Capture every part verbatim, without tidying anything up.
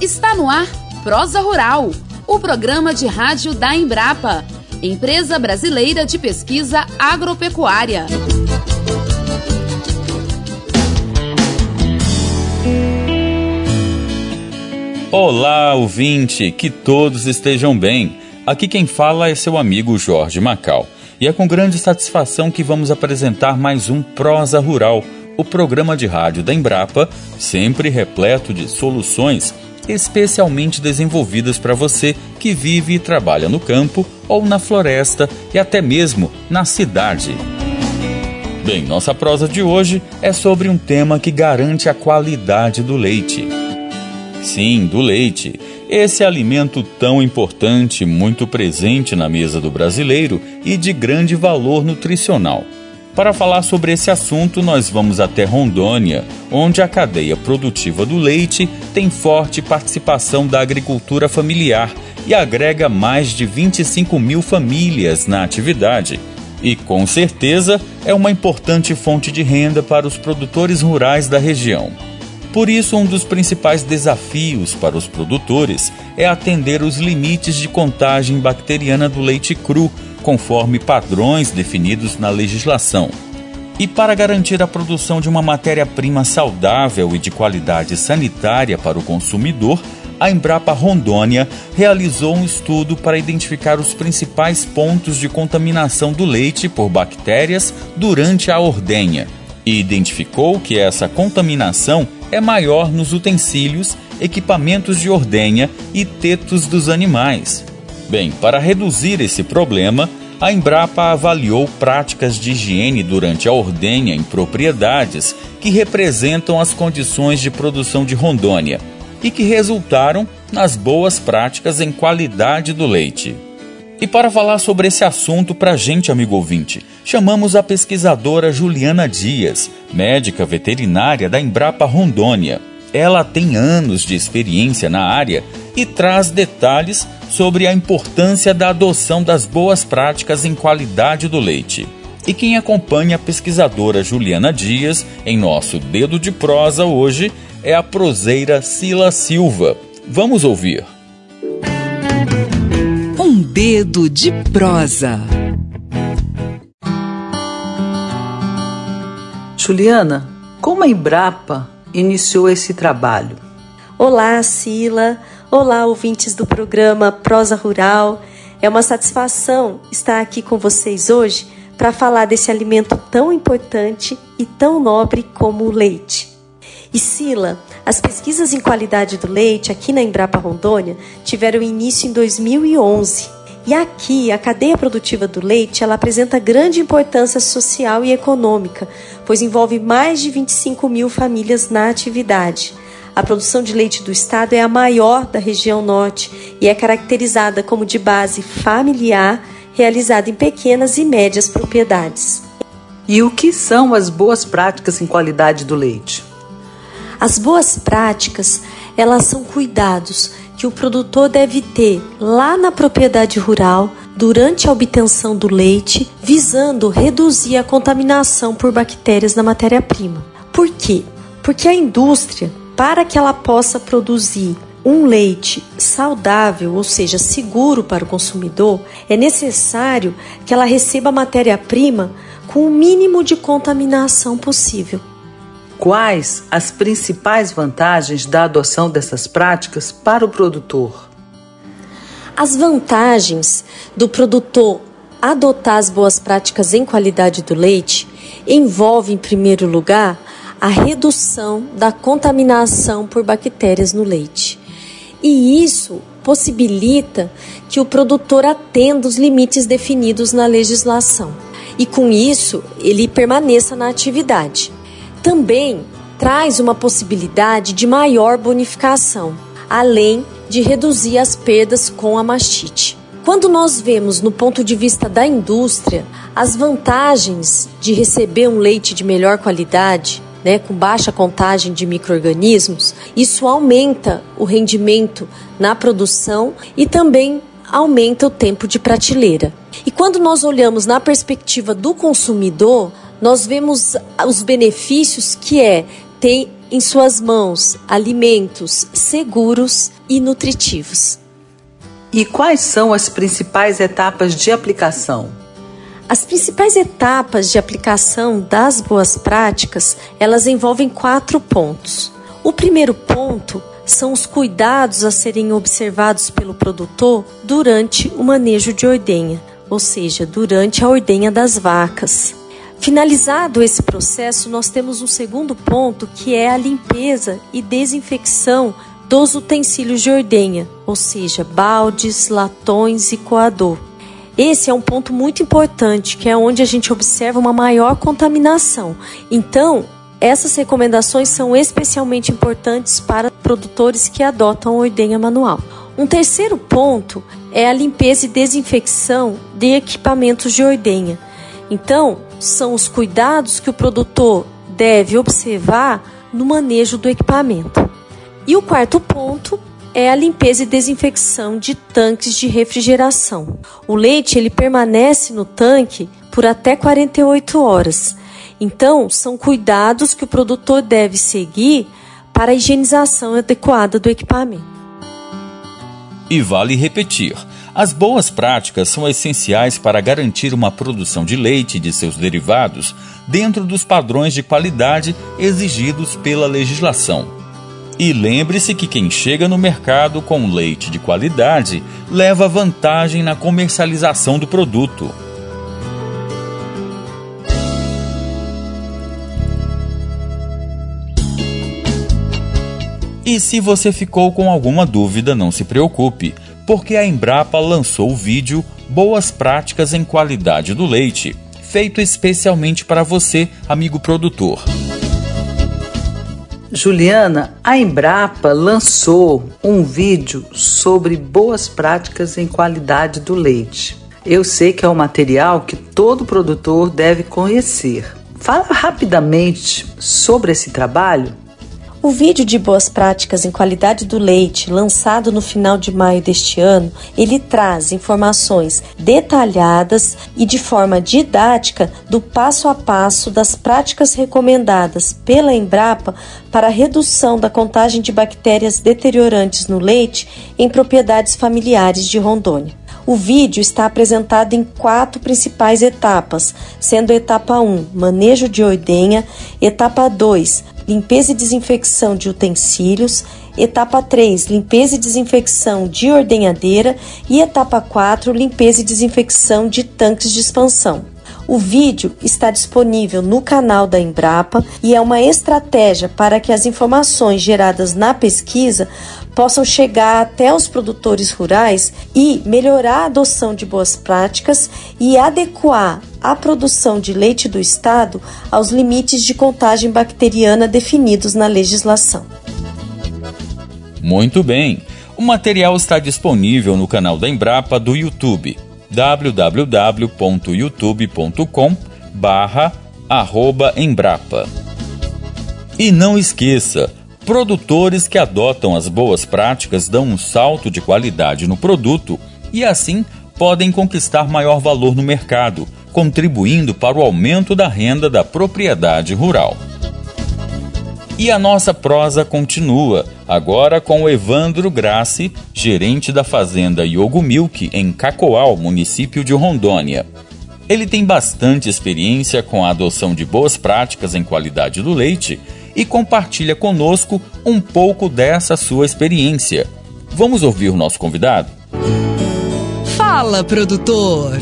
Está no ar Prosa Rural, o programa de rádio da Embrapa, Empresa Brasileira de Pesquisa Agropecuária. Olá, ouvinte, que todos estejam bem. Aqui quem fala é seu amigo Jorge Macau. E é com grande satisfação que vamos apresentar mais um Prosa Rural, o programa de rádio da Embrapa, sempre repleto de soluções especialmente desenvolvidas para você que vive e trabalha no campo ou na floresta e até mesmo na cidade. Bem, nossa prosa de hoje é sobre um tema que garante a qualidade do leite. Sim, do leite. Esse alimento tão importante, muito presente na mesa do brasileiro e de grande valor nutricional. Para falar sobre esse assunto, nós vamos até Rondônia, onde a cadeia produtiva do leite tem forte participação da agricultura familiar e agrega mais de vinte e cinco mil famílias na atividade. E, com certeza, é uma importante fonte de renda para os produtores rurais da região. Por isso, um dos principais desafios para os produtores é atender os limites de contagem bacteriana do leite cru, conforme padrões definidos na legislação. E para garantir a produção de uma matéria-prima saudável e de qualidade sanitária para o consumidor, a Embrapa Rondônia realizou um estudo para identificar os principais pontos de contaminação do leite por bactérias durante a ordenha. E identificou que essa contaminação é maior nos utensílios, equipamentos de ordenha e tetos dos animais. Bem, para reduzir esse problema, a Embrapa avaliou práticas de higiene durante a ordenha em propriedades que representam as condições de produção de Rondônia e que resultaram nas boas práticas em qualidade do leite. E para falar sobre esse assunto para a gente, amigo ouvinte, chamamos a pesquisadora Juliana Dias, médica veterinária da Embrapa Rondônia. Ela tem anos de experiência na área e traz detalhes sobre a importância da adoção das boas práticas em qualidade do leite. E quem acompanha a pesquisadora Juliana Dias em nosso Dedo de Prosa hoje é a proseira Cila Silva. Vamos ouvir. Um Dedo de Prosa. Juliana, como a Embrapa iniciou esse trabalho? Olá, Cila. Olá, ouvintes do programa Prosa Rural. É uma satisfação estar aqui com vocês hoje para falar desse alimento tão importante e tão nobre como o leite. E, Cila, as pesquisas em qualidade do leite aqui na Embrapa Rondônia tiveram início em dois mil e onze. E aqui, a cadeia produtiva do leite, ela apresenta grande importância social e econômica, pois envolve mais de vinte e cinco mil famílias na atividade. A produção de leite do estado é a maior da região norte e é caracterizada como de base familiar, realizada em pequenas e médias propriedades. E o que são as boas práticas em qualidade do leite? As boas práticas, elas são cuidados que o produtor deve ter lá na propriedade rural durante a obtenção do leite, visando reduzir a contaminação por bactérias na matéria-prima. Por quê? Porque a indústria, para que ela possa produzir um leite saudável, ou seja, seguro para o consumidor, é necessário que ela receba a matéria-prima com o mínimo de contaminação possível. Quais as principais vantagens da adoção dessas práticas para o produtor? As vantagens do produtor adotar as boas práticas em qualidade do leite envolvem, em primeiro lugar, a redução da contaminação por bactérias no leite. E isso possibilita que o produtor atenda os limites definidos na legislação. E com isso, ele permaneça na atividade. Também traz uma possibilidade de maior bonificação, além de reduzir as perdas com a mastite. Quando nós vemos no ponto de vista da indústria, as vantagens de receber um leite de melhor qualidade, né, com baixa contagem de micro-organismos, isso aumenta o rendimento na produção e também aumenta o tempo de prateleira. E quando nós olhamos na perspectiva do consumidor, nós vemos os benefícios que é ter em suas mãos alimentos seguros e nutritivos. E quais são as principais etapas de aplicação? As principais etapas de aplicação das boas práticas, elas envolvem quatro pontos. O primeiro ponto são os cuidados a serem observados pelo produtor durante o manejo de ordenha, ou seja, durante a ordenha das vacas. Finalizado esse processo, nós temos um segundo ponto, que é a limpeza e desinfecção dos utensílios de ordenha, ou seja, baldes, latões e coador. Esse é um ponto muito importante, que é onde a gente observa uma maior contaminação. Então, essas recomendações são especialmente importantes para produtores que adotam a ordenha manual. Um terceiro ponto é a limpeza e desinfecção de equipamentos de ordenha. Então, são os cuidados que o produtor deve observar no manejo do equipamento. E o quarto ponto é a limpeza e desinfecção de tanques de refrigeração. O leite ele permanece no tanque por até quarenta e oito horas. Então, são cuidados que o produtor deve seguir para a higienização adequada do equipamento. E vale repetir, as boas práticas são essenciais para garantir uma produção de leite e de seus derivados dentro dos padrões de qualidade exigidos pela legislação. E lembre-se que quem chega no mercado com leite de qualidade leva vantagem na comercialização do produto. E se você ficou com alguma dúvida, não se preocupe, porque a Embrapa lançou o vídeo Boas Práticas em Qualidade do Leite, feito especialmente para você, amigo produtor. Juliana, a Embrapa lançou um vídeo sobre boas práticas em qualidade do leite. Eu sei que é um material que todo produtor deve conhecer. Fala rapidamente sobre esse trabalho. O vídeo de boas práticas em qualidade do leite, lançado no final de maio deste ano, ele traz informações detalhadas e de forma didática do passo a passo das práticas recomendadas pela Embrapa para a redução da contagem de bactérias deteriorantes no leite em propriedades familiares de Rondônia. O vídeo está apresentado em quatro principais etapas, sendo a etapa um, manejo de ordenha, etapa dois, limpeza e desinfecção de utensílios, etapa três, limpeza e desinfecção de ordenhadeira e etapa quatro, limpeza e desinfecção de tanques de expansão. O vídeo está disponível no canal da Embrapa e é uma estratégia para que as informações geradas na pesquisa possam chegar até os produtores rurais e melhorar a adoção de boas práticas e adequar a produção de leite do Estado aos limites de contagem bacteriana definidos na legislação. Muito bem, o material está disponível no canal da Embrapa do YouTube, w w w ponto youtube ponto com barra arroba Embrapa. E não esqueça, produtores que adotam as boas práticas dão um salto de qualidade no produto e assim podem conquistar maior valor no mercado, contribuindo para o aumento da renda da propriedade rural. E a nossa prosa continua, agora com o Evandro Grassi, gerente da fazenda Yogo Milk, em Cacoal, município de Rondônia. Ele tem bastante experiência com a adoção de boas práticas em qualidade do leite e compartilha conosco um pouco dessa sua experiência. Vamos ouvir o nosso convidado? Fala, produtor!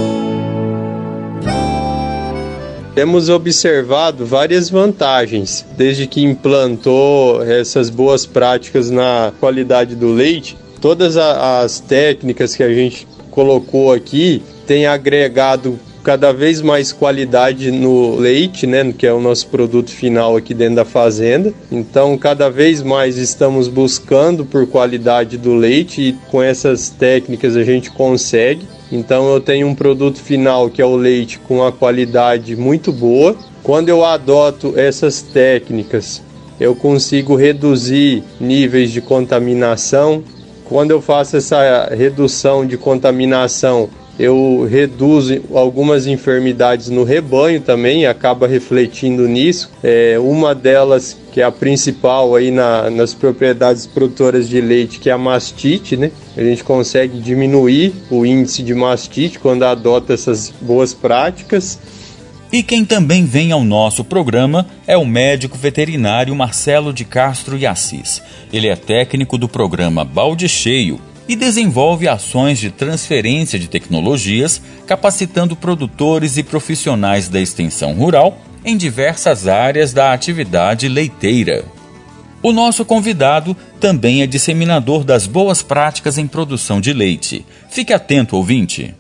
Temos observado várias vantagens, desde que implantou essas boas práticas na qualidade do leite. Todas as técnicas que a gente colocou aqui têm agregado cada vez mais qualidade no leite, né, que é o nosso produto final aqui dentro da fazenda. Então, cada vez mais estamos buscando por qualidade do leite e com essas técnicas a gente consegue. Então, eu tenho um produto final que é o leite com uma qualidade muito boa. Quando eu adoto essas técnicas, eu consigo reduzir níveis de contaminação. Quando eu faço essa redução de contaminação, eu reduzo algumas enfermidades no rebanho também, acaba refletindo nisso. É, uma delas, que é a principal aí na, nas propriedades produtoras de leite, que é a mastite, né? A gente consegue diminuir o índice de mastite quando adota essas boas práticas. E quem também vem ao nosso programa é o médico veterinário Marcelo de Castro e Assis. Ele é técnico do programa Balde Cheio e desenvolve ações de transferência de tecnologias, capacitando produtores e profissionais da extensão rural em diversas áreas da atividade leiteira. O nosso convidado também é disseminador das boas práticas em produção de leite. Fique atento, ouvinte.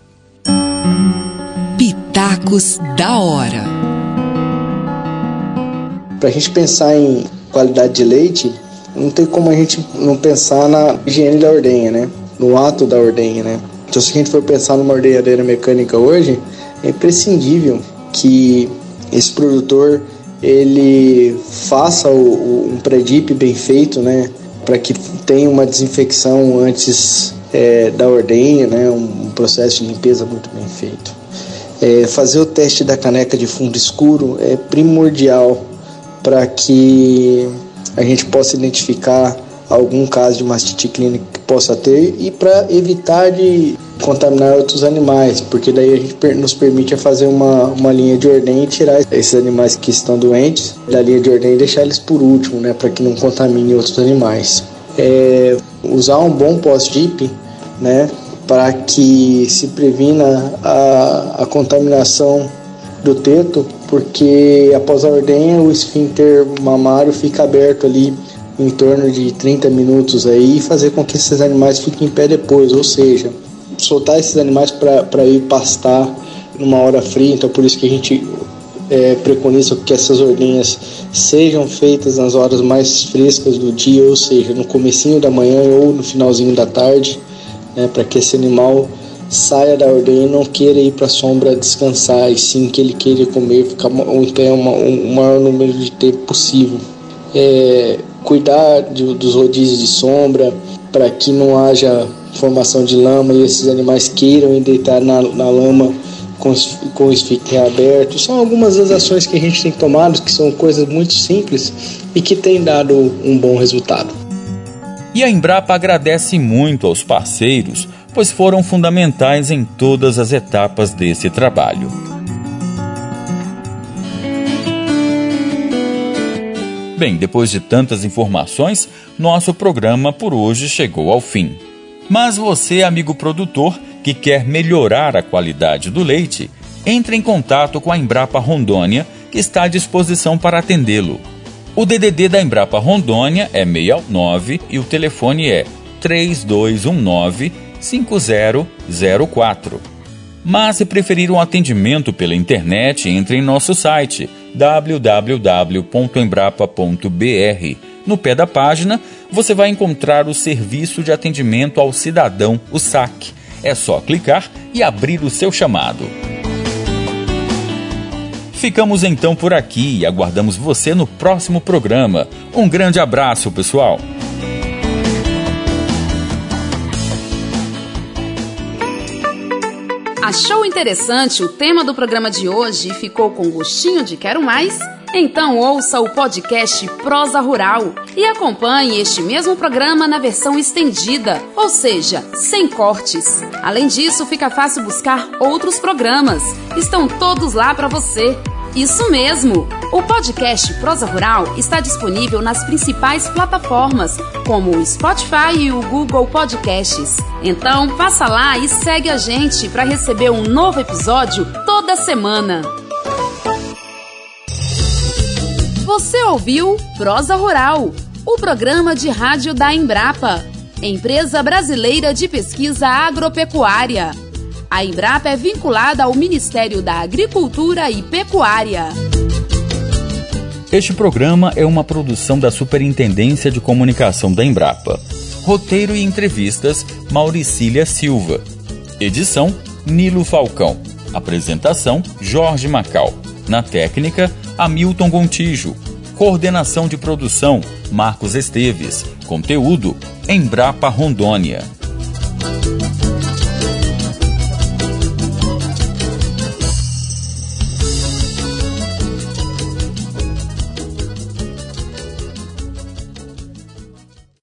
Pitacos da hora. Para a gente pensar em qualidade de leite, não tem como a gente não pensar na higiene da ordenha, né? No ato da ordenha, né? Então, se a gente for pensar numa ordenhadeira mecânica hoje, é imprescindível que esse produtor ele faça o, o, um pré-dip bem feito, né? Para que tenha uma desinfecção antes é, da ordenha, né? Um, um processo de limpeza muito bem feito. É, fazer o teste da caneca de fundo escuro é primordial para que a gente possa identificar algum caso de mastite clínica que possa ter e para evitar de contaminar outros animais, porque daí a gente nos permite fazer uma, uma linha de ordenha e tirar esses animais que estão doentes da linha de ordenha e deixar eles por último, né, para que não contamine outros animais. É, usar um bom pós-dip, né, para que se previna a, a contaminação do teto, porque após a ordenha o esfíncter mamário fica aberto ali em torno de trinta minutos aí, e fazer com que esses animais fiquem em pé depois, ou seja, soltar esses animais para ir pastar numa hora fria. Então por isso que a gente é, preconiza que essas ordenhas sejam feitas nas horas mais frescas do dia, ou seja, no comecinho da manhã ou no finalzinho da tarde, né, para que esse animal saia da ordenha e não queira ir para a sombra descansar, e sim que ele queira comer, ficar em pé o um maior número de tempo possível. É, cuidar de, dos rodízios de sombra para que não haja formação de lama e esses animais queiram ir deitar na, na lama com, com o esfíncter aberto. São algumas das ações que a gente tem tomado, que são coisas muito simples e que têm dado um bom resultado. E a Embrapa agradece muito aos parceiros, pois foram fundamentais em todas as etapas desse trabalho. Bem, depois de tantas informações, nosso programa por hoje chegou ao fim. Mas você, amigo produtor, que quer melhorar a qualidade do leite, entre em contato com a Embrapa Rondônia, que está à disposição para atendê-lo. O D D D da Embrapa Rondônia é seis nove e o telefone é três dois um nove, cinco zero zero quatro. Mas se preferir um atendimento pela internet, entre em nosso site w w w ponto embrapa ponto b r. No pé da página, você vai encontrar o Serviço de Atendimento ao Cidadão, o S A C. É só clicar e abrir o seu chamado. Ficamos então por aqui e aguardamos você no próximo programa. Um grande abraço, pessoal! Achou interessante o tema do programa de hoje e ficou com gostinho de quero mais? Então ouça o podcast Prosa Rural e acompanhe este mesmo programa na versão estendida, ou seja, sem cortes. Além disso, fica fácil buscar outros programas. Estão todos lá para você. Isso mesmo! O podcast Prosa Rural está disponível nas principais plataformas, como o Spotify e o Google Podcasts. Então, passa lá e segue a gente para receber um novo episódio toda semana. Você ouviu Prosa Rural, o programa de rádio da Embrapa, Empresa Brasileira de Pesquisa Agropecuária. A Embrapa é vinculada ao Ministério da Agricultura e Pecuária. Este programa é uma produção da Superintendência de Comunicação da Embrapa. Roteiro e entrevistas, Mauricília Silva. Edição, Nilo Falcão. Apresentação, Jorge Macal. Na técnica, Hamilton Gontijo. Coordenação de produção, Marcos Esteves. Conteúdo, Embrapa Rondônia.